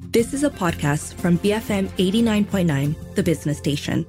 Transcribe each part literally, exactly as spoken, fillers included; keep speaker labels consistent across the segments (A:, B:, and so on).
A: This is a podcast from B F M eighty-nine point nine, the business station.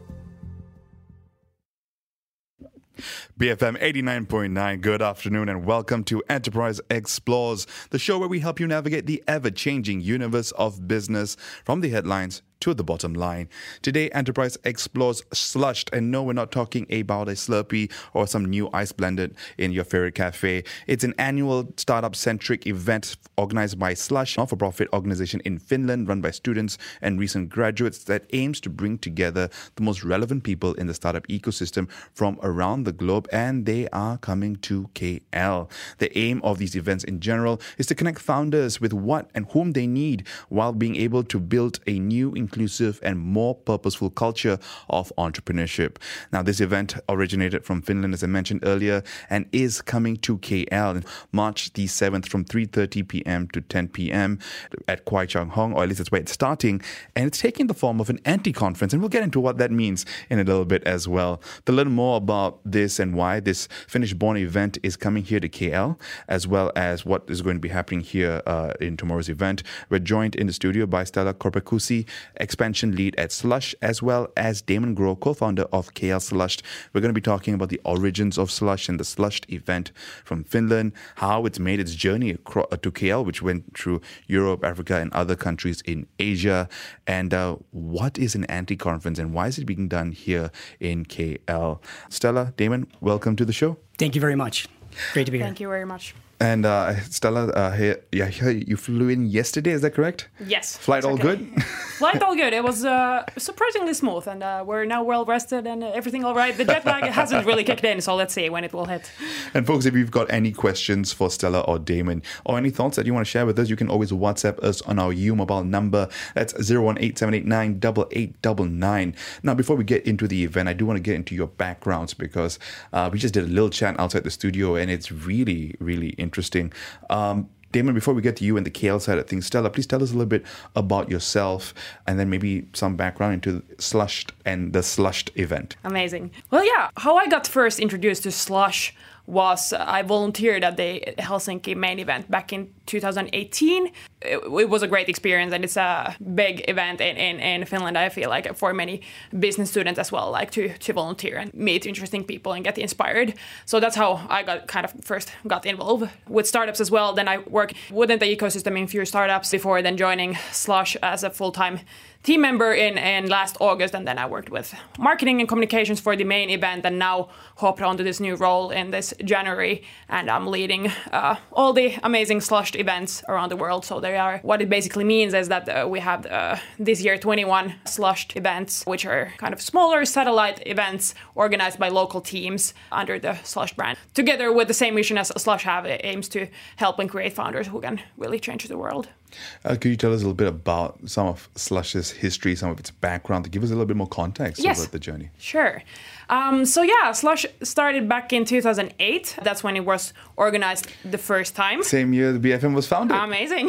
B: B F M eighty-nine point nine, good afternoon and welcome to Enterprise Explores, the show where we help you navigate the ever-changing universe of business from the headlines to the bottom line. Today, Enterprise explores Slushed, and no, we're not talking about a Slurpee or some new ice blended in your favorite cafe. It's an annual startup-centric event organized by Slush, a not-for-profit organization in Finland run by students and recent graduates that aims to bring together the most relevant people in the startup ecosystem from around the globe, and they are coming to K L. The aim of these events in general is to connect founders with what and whom they need while being able to build a new, inclusive and more purposeful culture of entrepreneurship. Now, this event originated from Finland, as I mentioned earlier, and is coming to K L on March the seventh from three thirty p.m. to ten p.m. at Kwai Chang Hong, or at least that's where it's starting. And it's taking the form of an anti-conference, and we'll get into what that means in a little bit as well. To learn more about this and why this Finnish-born event is coming here to K L, as well as what is going to be happening here uh, in tomorrow's event, we're joined in the studio by Stella Korpikuusi, expansion lead at Slush, as well as Damon Groh, co-founder of K L Slushed. We're going to be talking about the origins of Slush and the Slushed event from Finland, how it's made its journey across, uh, to K L, which went through Europe, Africa, and other countries in Asia, and uh, what is an anti-conference and why is it being done here in K L. Stella, Damon, welcome to the show.
C: Thank you very much. Great to be here.
D: Thank you very much.
B: And uh, Stella, uh, hey, yeah, you flew in yesterday, is that correct?
D: Yes.
B: Flight all
D: okay.
B: good?
D: Flight all good. It was uh, surprisingly smooth, and uh, we're now well rested and everything all right. The jet lag hasn't really kicked in, so let's see when it will hit.
B: And folks, if you've got any questions for Stella or Damon, or any thoughts that you want to share with us, you can always WhatsApp us on our U Mobile number. That's zero one eight seven eight nine eight eight nine nine. Now, before we get into the event, I do want to get into your backgrounds because uh, we just did a little chat outside the studio, and it's really, really interesting. Um, Damon, before we get to you and the K L side of things, Stella, please tell us a little bit about yourself and then maybe some background into Slushed and the Slushed event.
D: Amazing. Well, yeah, how I got first introduced to Slush was uh, I volunteered at the Helsinki main event back in two thousand eighteen. It, it was a great experience, and it's a big event in, in, in Finland, I feel like, for many business students as well, like to, to volunteer and meet interesting people and get inspired. So that's how I got kind of first got involved with startups as well. Then I worked within the ecosystem in few startups before then joining Slush as a full-time team member in, in last August, and then I worked with marketing and communications for the main event, and now hopped onto this new role in this January, and I'm leading uh, all the amazing Slushed events around the world. So they are, what it basically means is that uh, we have uh, this year twenty-one Slushed events, which are kind of smaller satellite events organized by local teams under the Slush brand, together with the same mission as Slush have. It aims to help and create founders who can really change the world.
B: Uh, could you tell us a little bit about some of Slush's history, some of its background, to give us a little bit more context
D: yes.
B: about the journey?
D: Sure. Um, so yeah, Slush started back in two thousand eight. That's when it was organized the first time.
B: Same year the B F M was founded.
D: Amazing.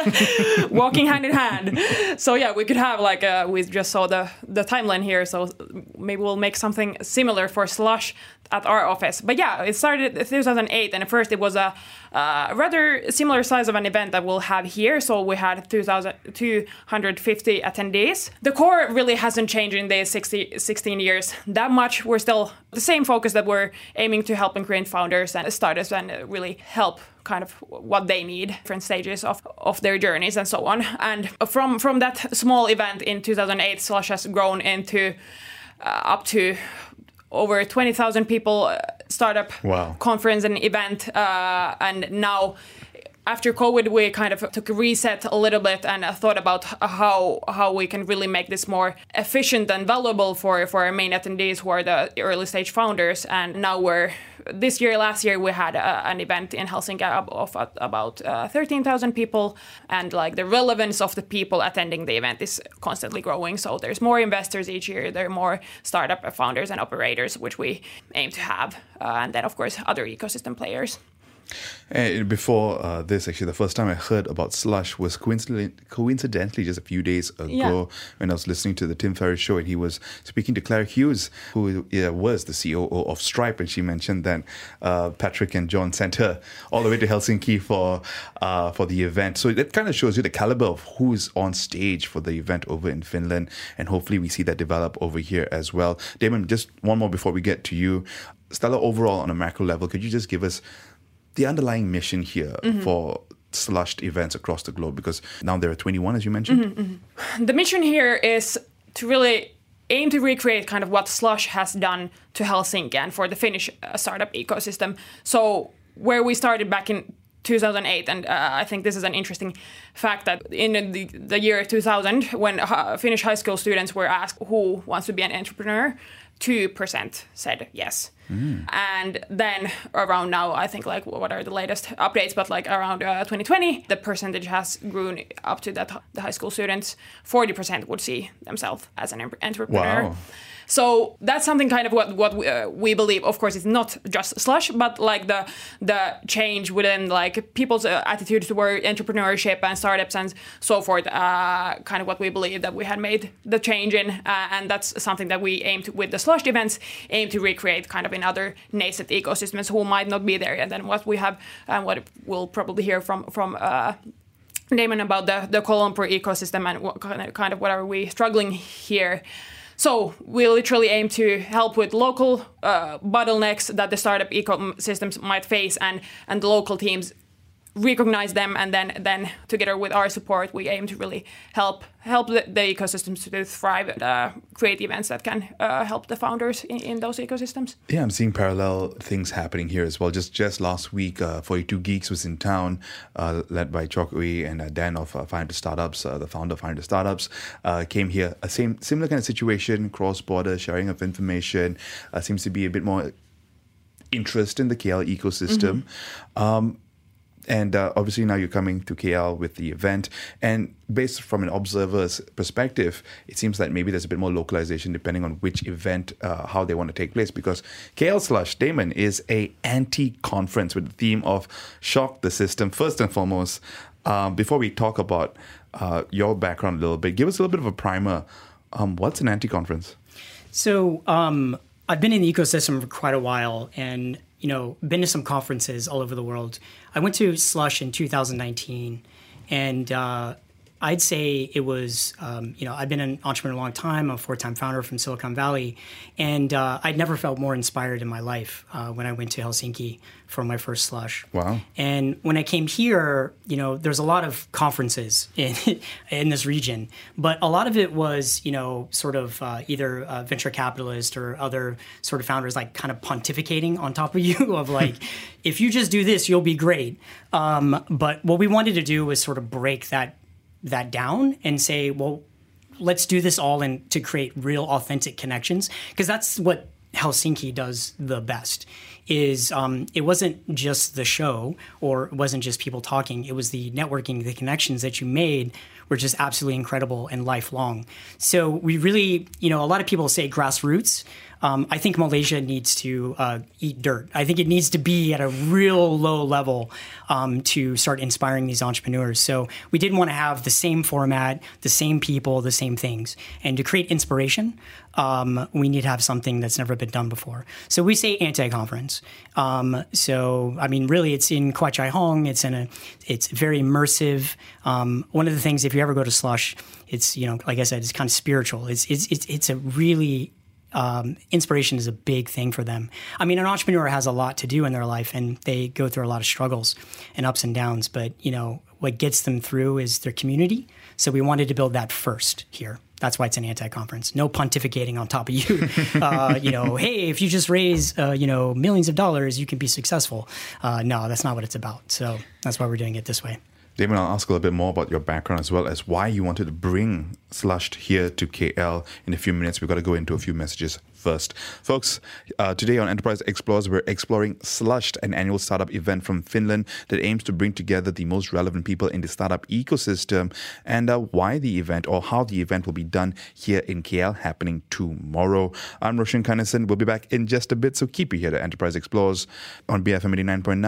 D: Walking hand in hand. So yeah, we could have like, uh, we just saw the, the timeline here, so maybe we'll make something similar for Slush at our office. But yeah, it started in two thousand eight, and at first it was a uh, rather similar size of an event that we'll have here. So we had two thousand two hundred fifty attendees. The core really hasn't changed in the sixty, sixteen years that much. We're still the same focus that we're aiming to help and create founders and startups and really help kind of what they need, different stages of, of their journeys and so on. And from, from that small event in two thousand eight, Slush has grown into uh, up to over twenty thousand people uh, startup
B: wow.
D: conference and event. Uh, and now, after COVID, we kind of took a reset a little bit and thought about how how we can really make this more efficient and valuable for, for our main attendees, who are the early stage founders. And now we're, this year, last year, we had a, an event in Helsinki of, of about uh, thirteen thousand people. And like the relevance of the people attending the event is constantly growing. So there's more investors each year. There are more startup founders and operators, which we aim to have. Uh, and then, of course, other ecosystem players.
B: And before uh, this, actually, the first time I heard about Slush was coincidentally, coincidentally just a few days ago
D: Yeah.
B: when I was listening to the Tim Ferriss show, and he was speaking to Claire Hughes, who yeah, was the C O O of Stripe, and she mentioned that uh, Patrick and John sent her all the way to Helsinki for uh, for the event. So that kind of shows you the caliber of who's on stage for the event over in Finland, and hopefully we see that develop over here as well. Damon, just one more before we get to you. Stella, overall on a macro level, could you just give us the underlying mission here mm-hmm. for Slushed events across the globe? Because now there are twenty-one, as you mentioned.
D: Mm-hmm, mm-hmm. The mission here is to really aim to recreate kind of what Slush has done to Helsinki and for the Finnish uh, startup ecosystem. So where we started back in two thousand eight, and uh, I think this is an interesting fact that in the, the year two thousand, when uh, Finnish high school students were asked who wants to be an entrepreneur, two percent said yes. Mm. And then around now, I think like what are the latest updates, but like around uh, twenty twenty, the percentage has grown up to that the high school students, forty percent would see themselves as an entrepreneur.
B: Wow.
D: So that's something kind of what what we, uh, we believe. Of course, it's not just Slush, but like the the change within like people's uh, attitude toward entrepreneurship and startups and so forth. Uh, kind of what we believe that we had made the change in, uh, and that's something that we aim to with the Slush events, aim to recreate kind of in other nascent ecosystems who might not be there. And then what we have, and what we'll probably hear from from. Uh, Damon about the the Kuala Lumpur ecosystem and what kind of, kind of what are we struggling here. So we literally aim to help with local uh, bottlenecks that the startup ecosystems might face, and, and the local teams recognize them, and then then together with our support, we aim to really help help the, the ecosystems to thrive, and uh, create events that can uh, help the founders in, in those ecosystems.
B: Yeah, I'm seeing parallel things happening here as well. Just just last week, uh, forty-two Geeks was in town, uh, led by Chok Ui and uh, Dan of uh, five hundred Startups, uh, the founder of five hundred Startups, uh, came here. A same similar kind of situation, cross-border sharing of information. Uh, seems to be a bit more interest in the K L ecosystem. Mm-hmm. Um, And uh, obviously now you're coming to K L with the event. And based from an observer's perspective, it seems that maybe there's a bit more localization depending on which event, uh, how they want to take place. Because K L Slush, Damon, is a anti-conference with the theme of shock the system. First and foremost, um, before we talk about uh, your background a little bit, give us a little bit of a primer. Um, what's an anti-conference?
C: So um, I've been in the ecosystem for quite a while, and you know, been to some conferences all over the world. I went to Slush in two thousand nineteen, and uh, I'd say it was, um, you know, I've been an entrepreneur a long time. I'm a four-time founder from Silicon Valley, and uh, I'd never felt more inspired in my life uh, when I went to Helsinki for my first Slush.
B: Wow.
C: And when I came here, you know, there's a lot of conferences in in this region, but a lot of it was, you know, sort of uh, either uh, venture capitalists or other sort of founders like kind of pontificating on top of you of like, if you just do this, you'll be great. Um, but what we wanted to do was sort of break that that down and say, well, let's do this all and to create real authentic connections, because that's what Helsinki does the best. Is um, it wasn't just the show, or it wasn't just people talking. It was the networking, the connections that you made were just absolutely incredible and lifelong. So we really, you know, a lot of people say grassroots. Um, I think Malaysia needs to uh, eat dirt. I think it needs to be at a real low level um, to start inspiring these entrepreneurs. So we didn't want to have the same format, the same people, the same things. And to create inspiration, um, we need to have something that's never been done before. So we say anti-conference. Um, so, I mean, really, it's in Khua Chai Hong. It's in a, it's very immersive. Um, one of the things, if you ever go to Slush, it's, you know, like I said, it's kind of spiritual. It's, it's, it's, it's a really... Um, inspiration is a big thing for them. I mean, an entrepreneur has a lot to do in their life, and they go through a lot of struggles and ups and downs. But, you know, what gets them through is their community. So we wanted to build that first here. That's why it's an anti-conference. No pontificating on top of you. uh, you know, hey, if you just raise, uh, you know, millions of dollars, you can be successful. Uh, no, that's not what it's about. So that's why we're doing it this way.
B: Damon, I'll ask a little bit more about your background as well as why you wanted to bring Slushed here to K L in a few minutes. We've got to go into a few messages first. Folks, uh, today on Enterprise Explores, we're exploring Slushed, an annual startup event from Finland that aims to bring together the most relevant people in the startup ecosystem, and uh, why the event or how the event will be done here in K L, happening tomorrow. I'm Roshan Kanesan. We'll be back in just a bit, so keep it here to Enterprise Explores on B F M eighty-nine point nine,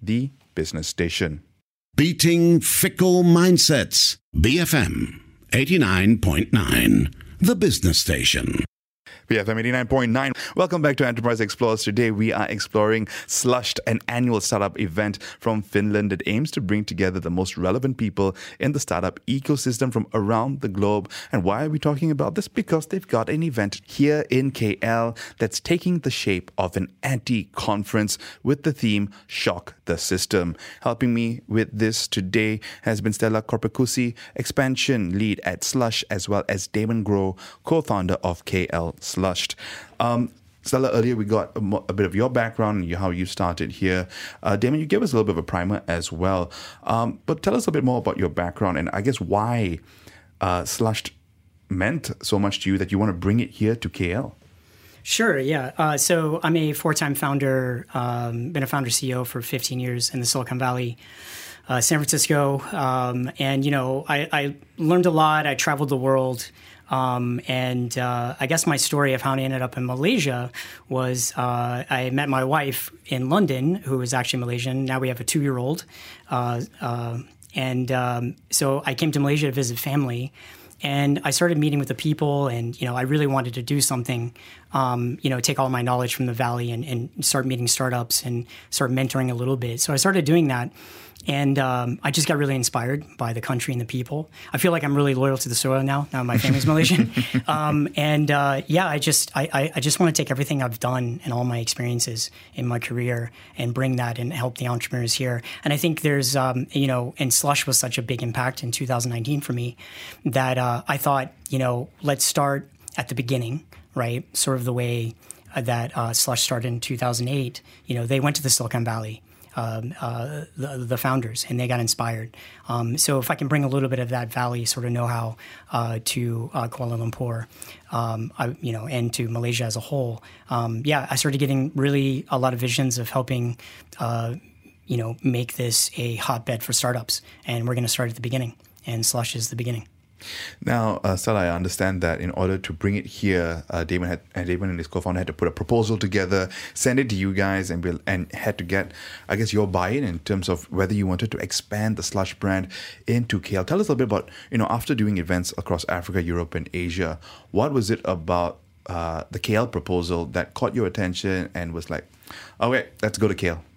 B: the business station.
E: Beating fickle mindsets. B F M eighty-nine point nine, the business station.
B: B F M eighty-nine point nine. Welcome back to Enterprise Explorers. Today we are exploring Slushed, an annual startup event from Finland that aims to bring together the most relevant people in the startup ecosystem from around the globe. And why are we talking about this? Because they've got an event here in K L that's taking the shape of an anti-conference with the theme Shock the System. Helping me with this today has been Stella Korpakusi, expansion lead at Slush, as well as Damon Groh, co-founder of K L Slushed. Um, Stella, earlier we got a, mo- a bit of your background and you, how you started here. Uh, Damon, you gave us a little bit of a primer as well. Um, but tell us a bit more about your background and I guess why uh, Slushed meant so much to you that you want to bring it here to K L.
C: Sure, yeah. Uh, so I'm a four-time founder, um, been a founder C E O for fifteen years in the Silicon Valley, uh, San Francisco. Um, and, you know, I, I learned a lot. I traveled the world. Um, and uh, I guess my story of how I ended up in Malaysia was uh, I met my wife in London, who is actually Malaysian. Now we have a two-year-old. Uh, uh, and um, so I came to Malaysia to visit family. And I started meeting with the people, and you know, I really wanted to do something, um, you know, take all my knowledge from the Valley and, and start meeting startups and start mentoring a little bit. So I started doing that, and um, I just got really inspired by the country and the people. I feel like I'm really loyal to the soil now. Now my family's Malaysian, um, and uh, yeah, I just I, I just want to take everything I've done and all my experiences in my career and bring that and help the entrepreneurs here. And I think there's um, you know, and Slush was such a big impact in two thousand nineteen for me that. Uh, I thought, you know, let's start at the beginning, right? Sort of the way uh, that uh, Slush started in two thousand eight. You know, they went to the Silicon Valley, um, uh, the, the founders, and they got inspired. Um, so if I can bring a little bit of that Valley sort of know-how uh, to uh, Kuala Lumpur, um, I, you know, and to Malaysia as a whole, um, yeah, I started getting really a lot of visions of helping, uh, you know, make this a hotbed for startups. And we're going to start at the beginning, and Slush is the beginning.
B: Now, uh, Stella, I understand that in order to bring it here, uh, Damon had, and Damon and his co-founder had to put a proposal together, send it to you guys, and be, and had to get, I guess, your buy-in in terms of whether you wanted to expand the Slush brand into K L. Tell us a little bit about, you know, after doing events across Africa, Europe, and Asia, what was it about uh, the K L proposal that caught your attention and was like, oh wait, let's go to K L?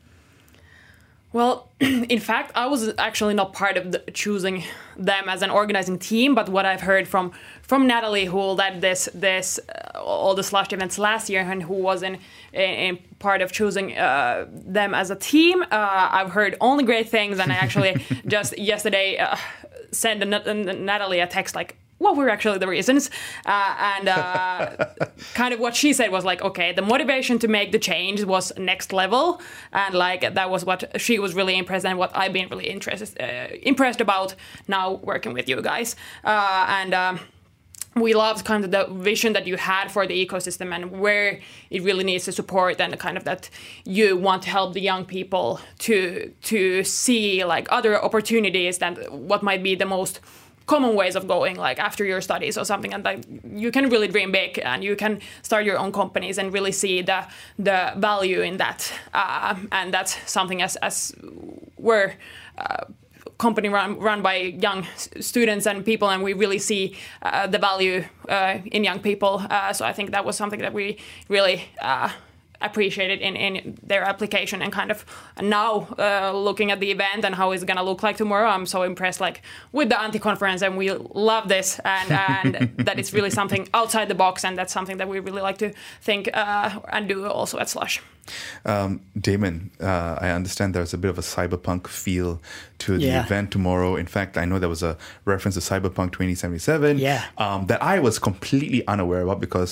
D: Well, in fact, I was actually not part of the, choosing them as an organizing team, but what I've heard from from Natalie, who led this this uh, all the Slush events last year, and who was in, in, in part of choosing uh, them as a team, uh, I've heard only great things, and I actually just yesterday uh, sent a, a Natalie a text like, what were actually the reasons? Uh, and uh, kind of what she said was like, okay, the motivation to make the change was next level. And like, that was what she was really impressed and what I've been really interested, uh, impressed about now working with you guys. Uh, and um, we loved kind of the vision that you had for the ecosystem and where it really needs to support, and kind of that you want to help the young people to, to see like other opportunities than what might be the most common ways of going, like after your studies or something, and like you can really dream big and you can start your own companies and really see the the value in that, uh, and that's something as as we're uh, company run run by young students and people, and we really see uh, the value uh, in young people. Uh, so I think that was something that we really Uh, appreciated in, in their application, and kind of now uh, looking at the event and how it's going to look like tomorrow, I'm so impressed like with the anti-conference, and we love this, and, and that it's really something outside the box, and that's something that we really like to think uh, and do also at Slush.
B: Um, Damon, uh, I understand there's a bit of a cyberpunk feel to the
C: Yeah.
B: event tomorrow. In fact, I know there was a reference to Cyberpunk twenty seventy-seven
C: Yeah.
B: um, that I was completely unaware about because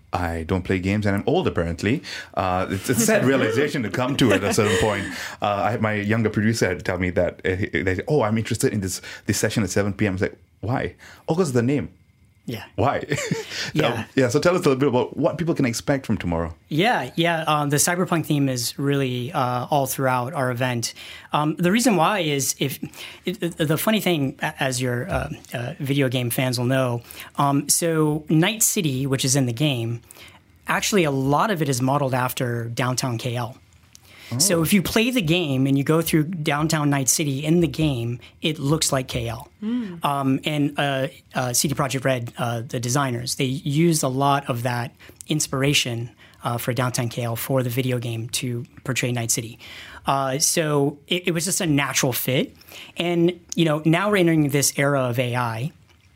B: I don't play games and I'm old apparently. Uh, it's a sad realization to come to at a certain point. Uh, I, my younger producer had to tell me that, uh, they said, oh, I'm interested in this this session at seven p.m. I was like, why? Oh, because of the name.
C: Yeah.
B: Why?
C: Yeah.
B: um, yeah. So tell us a little bit about what people can expect from tomorrow.
C: Yeah, yeah. Um, the cyberpunk theme is really uh, all throughout our event. Um, the reason why is if it, the funny thing, as your uh, uh, video game fans will know, um, so Night City, which is in the game, actually a lot of it is modeled after downtown K L. Oh. So if you play the game and you go through downtown Night City in the game, it looks like K L. Mm. Um, and uh, uh, C D Projekt Red, uh, the designers, they used a lot of that inspiration uh, for downtown K L for the video game to portray Night City. Uh, so it, it was just a natural fit. And, you know, now we're entering this era of A I.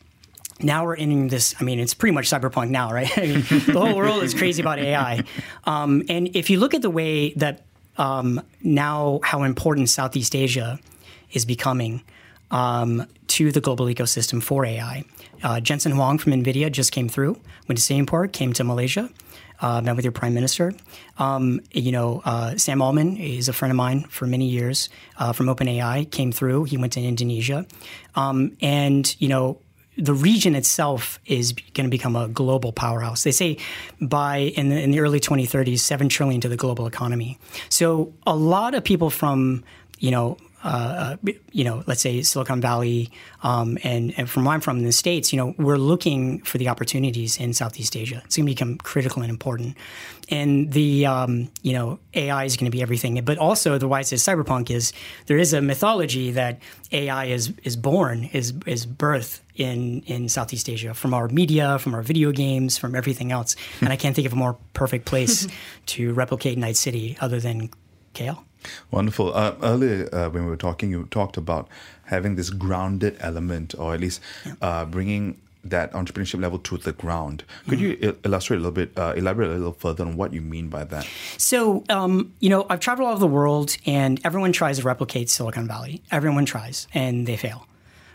C: Now we're entering this, I mean, it's pretty much cyberpunk now, right? I mean, the whole world is crazy about A I. Um, and if you look at the way that um, now how important Southeast Asia is becoming um, to the global ecosystem for A I, uh, Jensen Huang from NVIDIA just came through, went to Singapore, came to Malaysia, uh, met with your prime minister. Um, you know, uh, Sam Altman is a friend of mine for many years uh, from OpenAI, came through. He went to Indonesia. Um, and, you know, the region itself is going to become a global powerhouse. They say by in the, in the early twenty thirties, seven trillion to the global economy. So a lot of people from, you know, uh, you know, let's say Silicon Valley, um, and, and from where I'm from in the States, you know, we're looking for the opportunities in Southeast Asia. It's going to become critical and important. And the, um, you know, A I is going to be everything. But also the why it says cyberpunk is there is a mythology that A I is is born, is is birthed in, in Southeast Asia from our media, from our video games, from everything else. And I can't think of a more perfect place to replicate Night City other than K L.
B: Wonderful. Uh, earlier, uh, when we were talking, you talked about having this grounded element, or at least yeah. uh, bringing that entrepreneurship level to the ground. Could mm-hmm. you illustrate a little bit, uh, elaborate a little further on what you mean by that?
C: So, um, you know, I've traveled all over the world, and everyone tries to replicate Silicon Valley. Everyone tries, and they fail.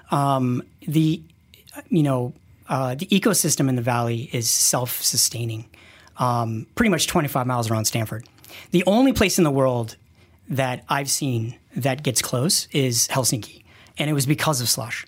C: Um, the, you know, uh, the ecosystem in the Valley is self-sustaining, um, pretty much twenty-five miles around Stanford. The only place in the world that I've seen that gets close is Helsinki, and it was because of Slush.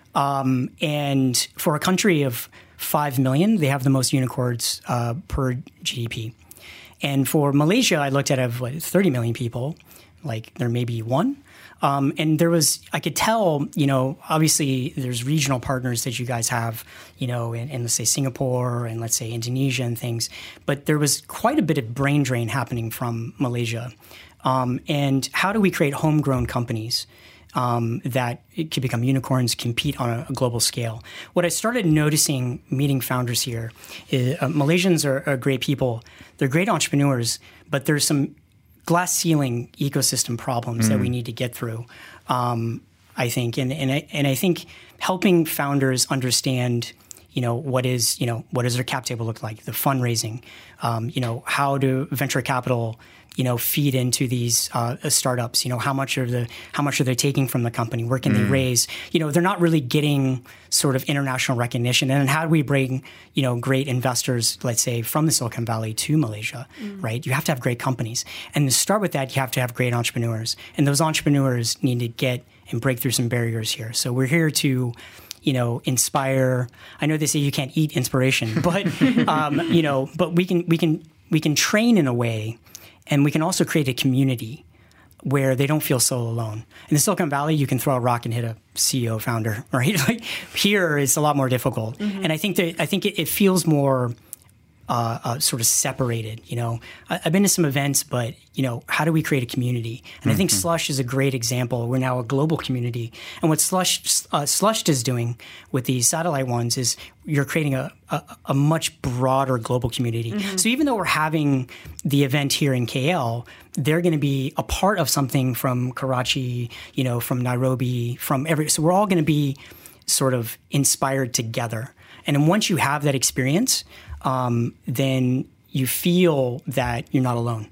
C: Um, and for a country of five million, they have the most unicorns uh, per G D P. And for Malaysia, I looked at of what, thirty million people, like there may be one. Um, and there was, I could tell, you know, obviously there's regional partners that you guys have, you know, in, in let's say Singapore and let's say Indonesia and things. But there was quite a bit of brain drain happening from Malaysia. Um, and how do we create homegrown companies um, that it could become unicorns, compete on a, a global scale? What I started noticing meeting founders here is uh, Malaysians are, are great people. They're great entrepreneurs, but there's some glass ceiling ecosystem problems mm. that we need to get through, um, I think. And, and, I, and I think helping founders understand, you know, what is, you know, what does their cap table look like, the fundraising, um, you know, how do venture capital, you know, feed into these uh, startups, you know, how much are the, how much are they taking from the company? Where can mm. they raise? You know, they're not really getting sort of international recognition. And then how do we bring, you know, great investors, let's say from the Silicon Valley to Malaysia, mm. right? You have to have great companies. And to start with that, you have to have great entrepreneurs. And those entrepreneurs need to get and break through some barriers here. So we're here to, you know, inspire. I know they say you can't eat inspiration, but, um, you know, but we can, we can, we can train in a way. And we can also create a community where they don't feel so alone. In the Silicon Valley, you can throw a rock and hit a C E O founder, right? Like here, it's a lot more difficult. Mm-hmm. And I think that I think it, it feels more uh, uh, sort of separated. You know, I, I've been to some events, but you know, how do we create a community? And mm-hmm. I think Slush is a great example. We're now a global community, and what Slush uh, Slush is doing with these satellite ones is you're creating a, a, a much broader global community. Mm-hmm. So even though we're having the event here in K L, they're going to be a part of something from Karachi, you know, from Nairobi, from every. So we're all going to be sort of inspired together. And then once you have that experience, um, then you feel that you're not alone.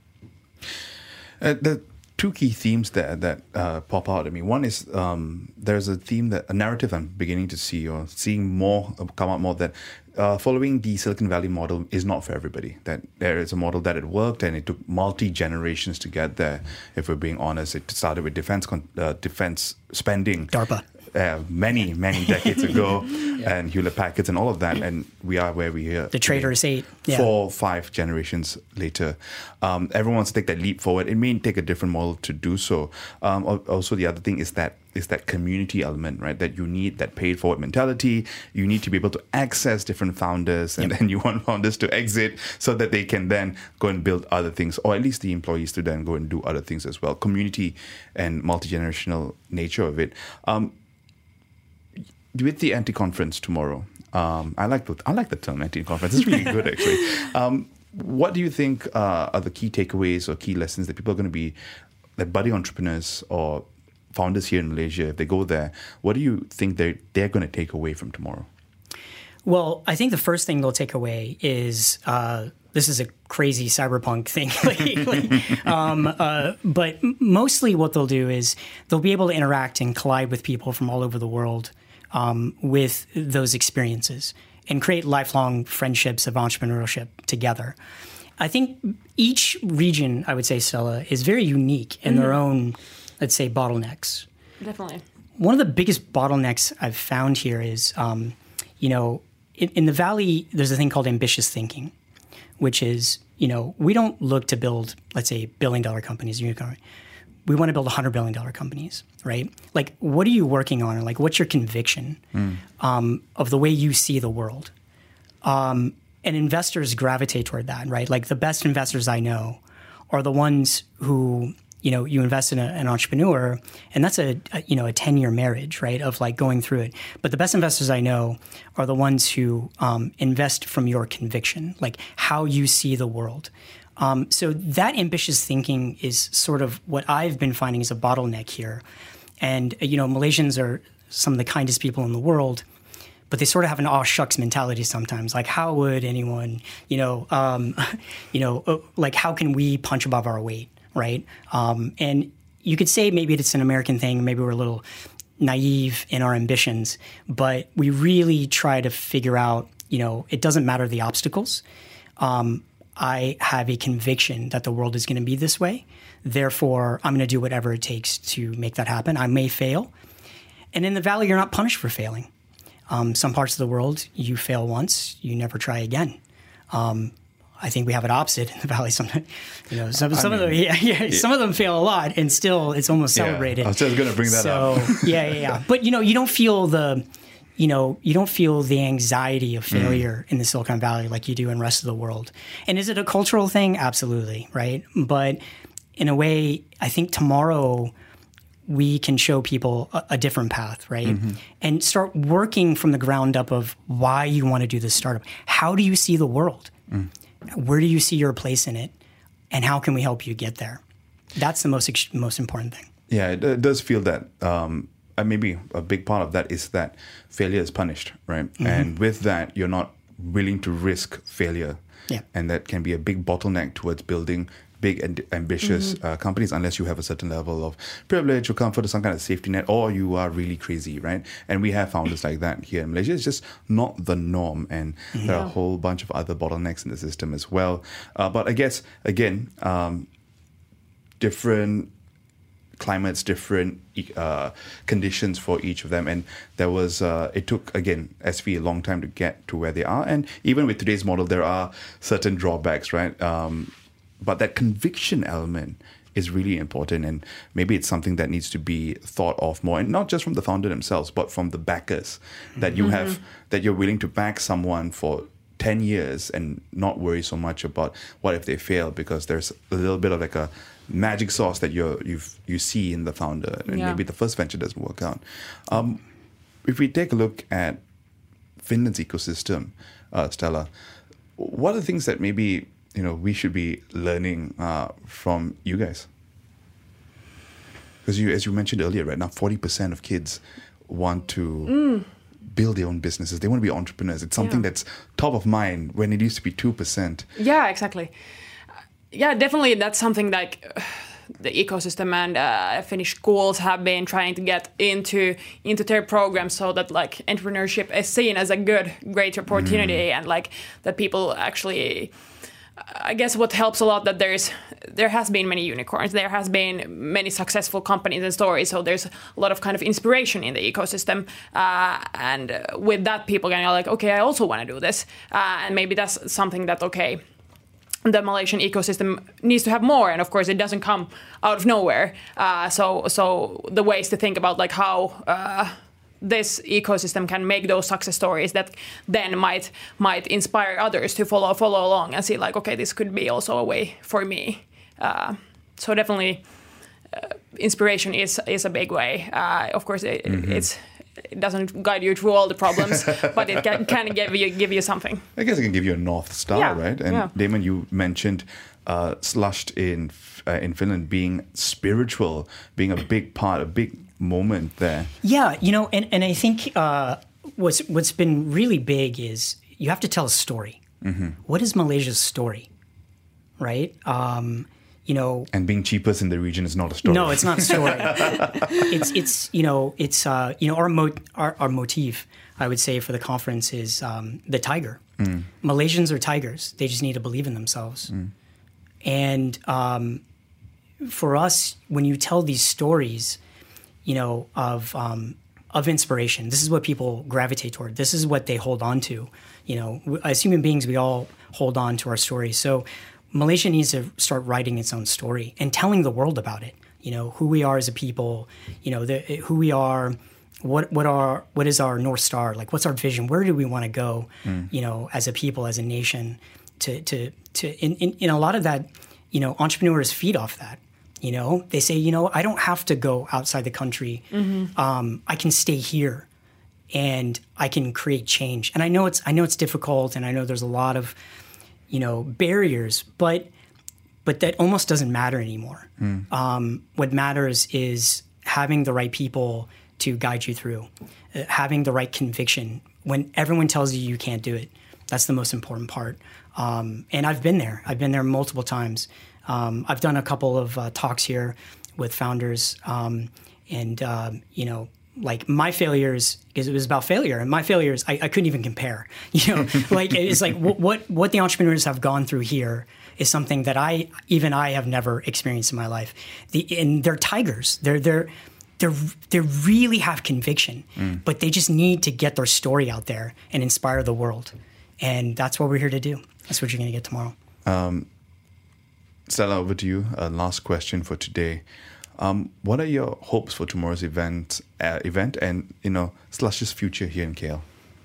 B: Uh, the two key themes there that uh, pop out at me. One is um, there's a theme, that a narrative I'm beginning to see or seeing more come out more, that uh, following the Silicon Valley model is not for everybody. That there is a model that it worked and it took multi-generations to get there. If we're being honest, it started with defense uh, defense spending.
C: DARPA.
B: Uh, many, many decades ago, yeah. and Hewlett-Packard and all of that, and we are where we are.
C: The Traders eight. Yeah.
B: Four, five generations later. Um, everyone wants to take that leap forward. It may take a different model to do so. Um, also, the other thing is that is that community element, right? That you need that paid forward mentality. You need to be able to access different founders, and yep. then you want founders to exit so that they can then go and build other things, or at least the employees to then go and do other things as well. Community and multi-generational nature of it. Um, with the anti-conference tomorrow, um, I like the I like the term anti-conference. It's really good, actually. Um, what do you think uh, are the key takeaways or key lessons that people are going to be, that budding entrepreneurs or founders here in Malaysia, if they go there, what do you think they're, they're going to take away from tomorrow?
C: Well, I think the first thing they'll take away is uh, this is a crazy cyberpunk thing. like, like, um, uh, but mostly what they'll do is they'll be able to interact and collide with people from all over the world um, with those experiences and create lifelong friendships of entrepreneurship together. I think each region, I would say, Stella, is very unique in mm-hmm. their own, let's say, bottlenecks.
D: Definitely.
C: One of the biggest bottlenecks I've found here is, um, you know, in, in the Valley, there's a thing called ambitious thinking, which is, you know, we don't look to build, let's say, billion-dollar companies, unicorn. We want to build one hundred billion dollars companies, right? Like, what are you working on? Or, like, what's your conviction mm. um, of the way you see the world? Um And investors gravitate toward that, right? Like the best investors I know are the ones who, you know, you invest in a, an entrepreneur, and that's a, a you know a ten-year marriage, right? Of like going through it. But the best investors I know are the ones who um, invest from your conviction, like how you see the world. Um, so that ambitious thinking is sort of what I've been finding is a bottleneck here. And you know, Malaysians are some of the kindest people in the world, but they sort of have an aw shucks mentality sometimes. Like, how would anyone, you know, um, you know, like, how can we punch above our weight, right? Um, and you could say maybe it's an American thing. Maybe we're a little naive in our ambitions, but we really try to figure out, you know, it doesn't matter the obstacles. Um, I have a conviction that the world is going to be this way. Therefore, I'm going to do whatever it takes to make that happen. I may fail. And in the Valley, you're not punished for failing. Um, some parts of the world, you fail once, you never try again. Um, I think we have it opposite in the Valley. Some, you know, some, some mean, of them, yeah, yeah, yeah, some of them fail a lot, and still, it's almost
B: yeah,
C: celebrated.
B: I was just going to bring that
C: so,
B: up.
C: yeah, yeah, yeah. But you know, you don't feel the, you know, you don't feel the anxiety of failure mm. in the Silicon Valley like you do in the rest of the world. And is it a cultural thing? Absolutely, right? But in a way, I think tomorrow we can show people a, a different path, right? Mm-hmm. And start working from the ground up of why you want to do this startup. How do you see the world? Mm. Where do you see your place in it? And how can we help you get there? That's the most most important thing.
B: Yeah, it, it does feel that um, uh, maybe a big part of that is that failure is punished, right? Mm-hmm. And with that, you're not willing to risk failure.
C: Yeah.
B: And that can be a big bottleneck towards building big and ambitious mm-hmm. uh, companies, unless you have a certain level of privilege or comfort or some kind of safety net, or you are really crazy, right? And we have founders like that here in Malaysia. It's just not the norm, and mm-hmm. there are a whole bunch of other bottlenecks in the system as well. Uh, but I guess, again, um, different climates, different uh, conditions for each of them, and there was uh, it took again S V a long time to get to where they are, and even with today's model, there are certain drawbacks, right? Um, But that conviction element is really important, and maybe it's something that needs to be thought of more, and not just from the founder themselves, but from the backers, that you mm-hmm. have, that you're willing to back someone for ten years and not worry so much about what if they fail, because there's a little bit of like a magic sauce that you you you see in the founder, and yeah. maybe the first venture doesn't work out. Um, if we take a look at Finland's ecosystem, uh, Stella, what are the things that maybe you know we should be learning uh, from you guys? Because you, as you mentioned earlier, right now, forty percent of kids want to mm. build their own businesses. They want to be entrepreneurs. It's something yeah. that's top of mind when it used to be two percent.
D: Yeah, exactly. Yeah, definitely. That's something like uh, the ecosystem and uh, Finnish schools have been trying to get into into their programs, so that like entrepreneurship is seen as a good, great opportunity, mm. and like that people actually. I guess what helps a lot that there's there has been many unicorns, there has been many successful companies and stories, so there's a lot of kind of inspiration in the ecosystem, uh, and with that people can like, okay, I also want to do this, uh, and maybe that's something that okay, the Malaysian ecosystem needs to have more, and of course it doesn't come out of nowhere. Uh, so so the ways to think about like how uh, this ecosystem can make those success stories that then might might inspire others to follow follow along and see like, okay, this could be also a way for me. Uh, so definitely, uh, inspiration is is a big way. Uh, of course, it, mm-hmm. it's. It doesn't guide you through all the problems, but it can, can give you give you something.
B: I guess it can give you a North Star,
D: yeah.
B: right? And
D: yeah.
B: Damon, you mentioned uh, Slushed in uh, in Finland being spiritual, being a big part, a big moment there.
C: Yeah, you know, and, and I think uh, what's what's been really big is you have to tell a story. Mm-hmm. What is Malaysia's story, right? Um, You know,
B: and being cheapest in the region is not a story.
C: No, it's not a story. it's it's you know it's uh, you know our mo- our our motif, I would say, for the conference is um, the tiger. Mm. Malaysians are tigers. They just need to believe in themselves. Mm. And um, for us, when you tell these stories, you know of um, of inspiration, this is what people gravitate toward. This is what they hold on to. You know, as human beings, we all hold on to our stories. So Malaysia needs to start writing its own story and telling the world about it. You know, who we are as a people, you know, the, who we are, what what are what is our North Star? Like, what's our vision? Where do we want to go, mm. you know, as a people, as a nation, to to to in, in, in a lot of that, you know, entrepreneurs feed off that. You know, they say, you know, I don't have to go outside the country. Mm-hmm. Um, I can stay here and I can create change. And I know it's I know it's difficult, and I know there's a lot of you know, barriers, but but that almost doesn't matter anymore. Mm. Um, what matters is having the right people to guide you through, uh, having the right conviction. When everyone tells you you can't do it, that's the most important part. Um, and I've been there. I've been there multiple times. Um, I've done a couple of uh, talks here with founders, um, and uh, you know, like my failures, because it was about failure, and my failures, I, I couldn't even compare. You know, like it's like what, what what the entrepreneurs have gone through here is something that I even I have never experienced in my life. The and they're tigers. They're they're they're they really have conviction, mm. but they just need to get their story out there and inspire the world, and that's what we're here to do. That's what you're going to get tomorrow. Um,
B: Stella, over to you. Uh, last question for today. Um, what are your hopes for tomorrow's event, uh, event, and you know, Slush's future here in K L?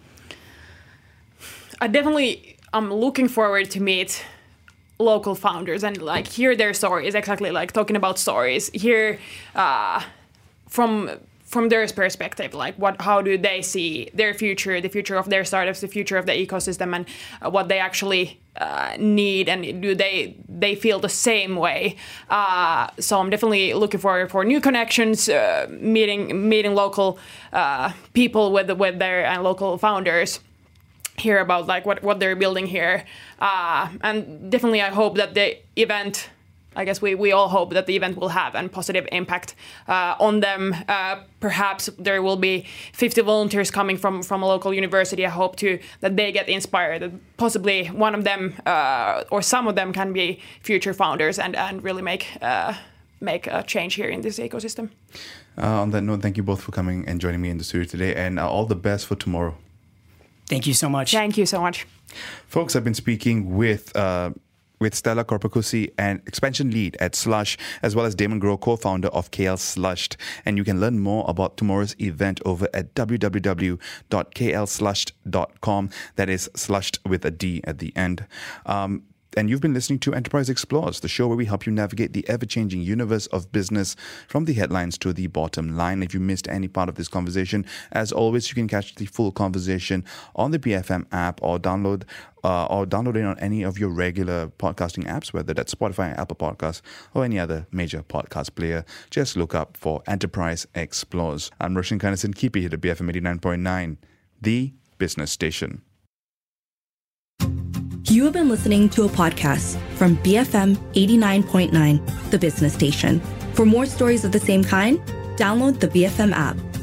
D: I definitely am looking forward to meet local founders and like hear their stories. Exactly, like talking about stories. Hear uh, from from their perspective, like what, how do they see their future, the future of their startups, the future of the ecosystem, and uh, what they actually uh, need, and do they they feel the same way? Uh, so I'm definitely looking forward for new connections, uh, meeting meeting local uh, people with with their and local founders. Hear about like what what they're building here, uh, and definitely I hope that the event. I guess we, we all hope that the event will have a positive impact uh, on them. Uh, perhaps there will be fifty volunteers coming from, from a local university. I hope to that they get inspired. That possibly one of them uh, or some of them can be future founders and, and really make uh, make a change here in this ecosystem.
B: Uh, on that note, thank you both for coming and joining me in the studio today, and uh, all the best for tomorrow.
C: Thank you so much.
D: Thank you so much.
B: Folks, I've been speaking with... Uh, with Stella Korpakusi, an expansion lead at Slush, as well as Damon Groh, co-founder of K L Slushed. And you can learn more about tomorrow's event over at w w w dot k l slushed dot com. That is slushed with a D at the end. Um, And you've been listening to Enterprise Explores, the show where we help you navigate the ever-changing universe of business from the headlines to the bottom line. If you missed any part of this conversation, as always, you can catch the full conversation on the B F M app or download uh, or download it on any of your regular podcasting apps, whether that's Spotify, Apple Podcasts, or any other major podcast player. Just look up for Enterprise Explores. I'm Roshan Kanasan. Keep it here at B F M eighty-nine point nine, the business station.
A: You have been listening to a podcast from B F M eighty-nine point nine, the business station. For more stories of the same kind, download the B F M app.